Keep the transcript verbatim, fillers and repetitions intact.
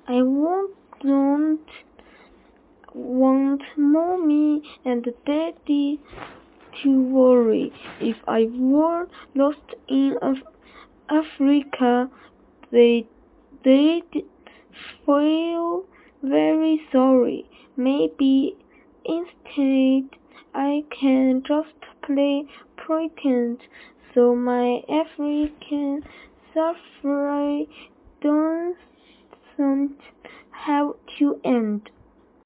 I won't don't want mommy and daddy to worry. If I were lost in Af- Africa, they they'd feel very sorry. Maybe instead I can just play pretend so my African suffering doesn't have to end.